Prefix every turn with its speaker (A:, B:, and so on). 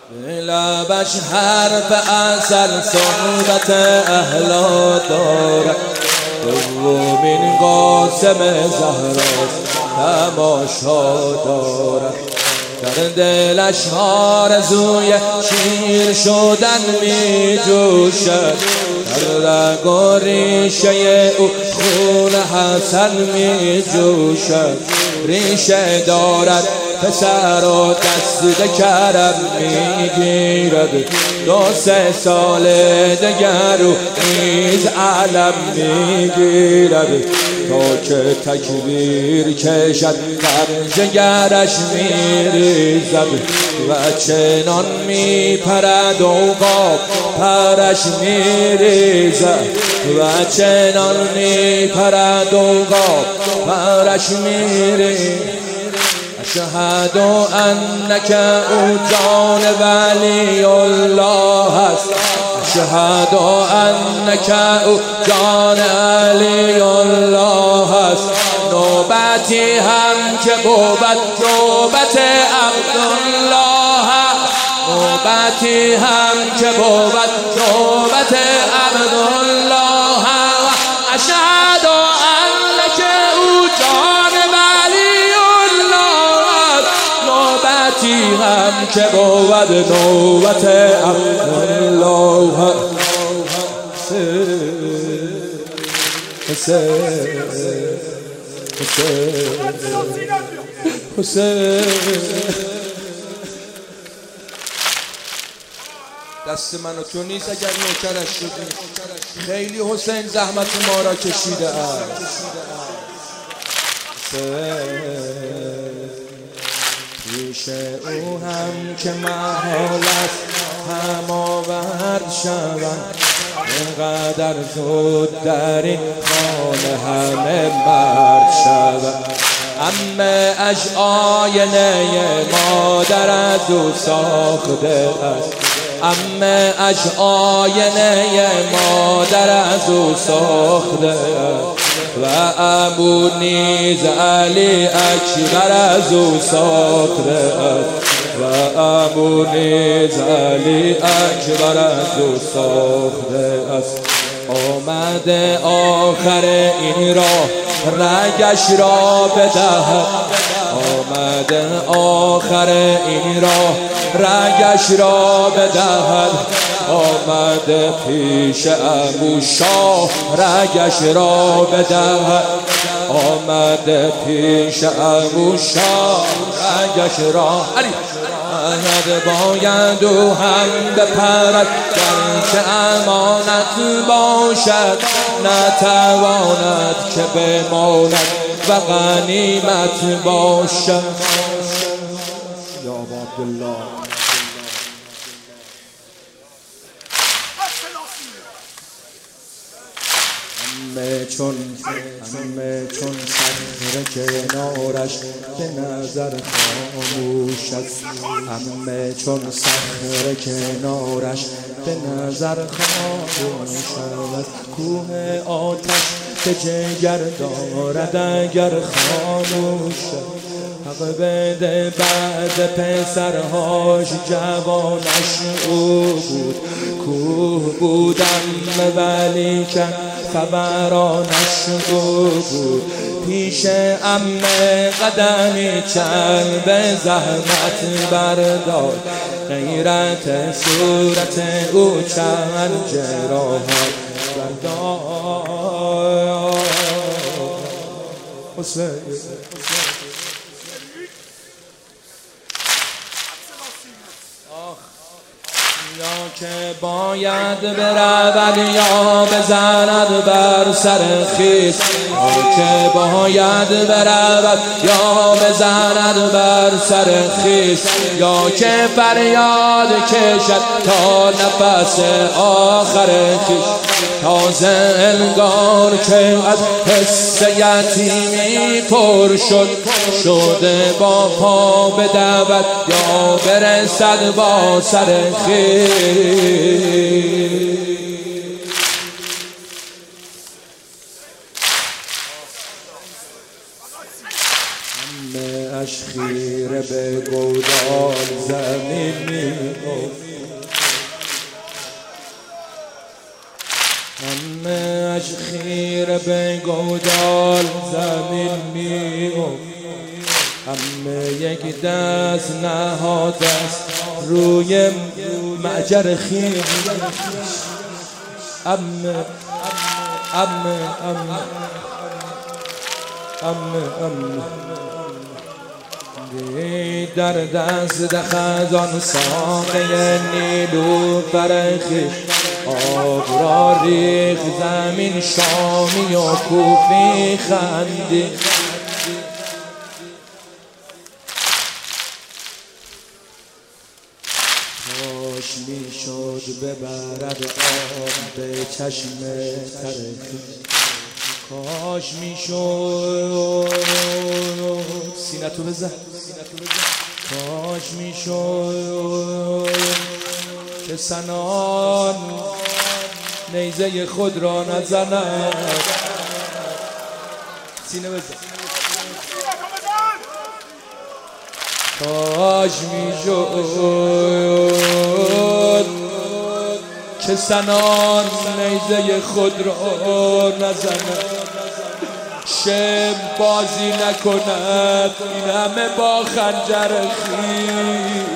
A: لبش حرف اصل صحبت اهلا دارد، دومین قاسم زهراست تماشا دارد. در دلش آرزوی شیر شدن می جوشد، در رگ و ریشه او خون حسن می جوشد. ریشه دارد پسر و دست کرم میگیرد، 2-3 سال دگر او نیز علم میگیرد. تا که تکبیر کشد در جگرش میریزد، و چنان میپرد عقاب پرش میریزد، و چنان میپرد عقاب پرش میریزد. اشهد انک او جان ولی الله است، اشهد انک او جان علی الله است. نوبتی هم که بود نوبت عبدالله است، نوبتی هم که بود نوبت عبدالله است. اشهد انک او جان ولی الله است، نوبتی هم که بود نوبت عبدالله است. حسین دست من و تو نیست اگر نوکرش شدیم، خیلی حسین زحمت ما را کشیده است. پیش او هم که محال است هم آورد شوند، اینقدر زود در این خانه همه مرد شود. اش آینه مادر از او ساخته است، اش آینه مادر از او ساخته است. و ابو نیز علی اکبر از او ساخته است، و ابو نیز علی اکبر از او ساخته است. آمده آخر این راه رگش را بدهد، آمده آخر این راه رگش را بدهد. آمده پیش ابو شاه رگش را بدهد، آمده پیش ابو شاه رگش را باید او هم بپرد، گرچه امانت باشد نتواند که بماند و غنیمت باشد. یا عبدالله همه چون صخره کنارش به نظر خاموش است، همه چون صخره کنارش به نظر خاموش است. کوه آتش به جگر دارد اگر خاموش است. حق بده بعد پسرهاش جوانش او بود، کوه بودم ولی که خبرانش او بود. پیش عمه قدمی چند به زحمت بردار، غیرت صورت او چند جراحت بردار. حسین یا که باید برود یا بزند بر سر خویش، یا که باید برود یا بزند بر سر خویش، یا که فریاد کشد تا نفس آخر خویش. تازه انگار که از حس یتیمی پر شده با پا بدود یا برسد با سر خویش. همه اش خیره به گودال زمین می همه اش خیره به گودال زمین میافت، همه یک دست نهاده است روی معجر خیره. امه امه امه امه امه در دست خزان ساقه نیلو فرخش، آب را ریخ زمین شامی و کوفی خندی. کاش میشد ببرد آب به چشم ترخی، کاش میشد سینتو بزن، کاش میشد که سنان نیزه خود را نزند. سینه بزن. کاش میشد که سنان نیزه خود را نزند، شم بازی نکند این همه با خنجر خیش.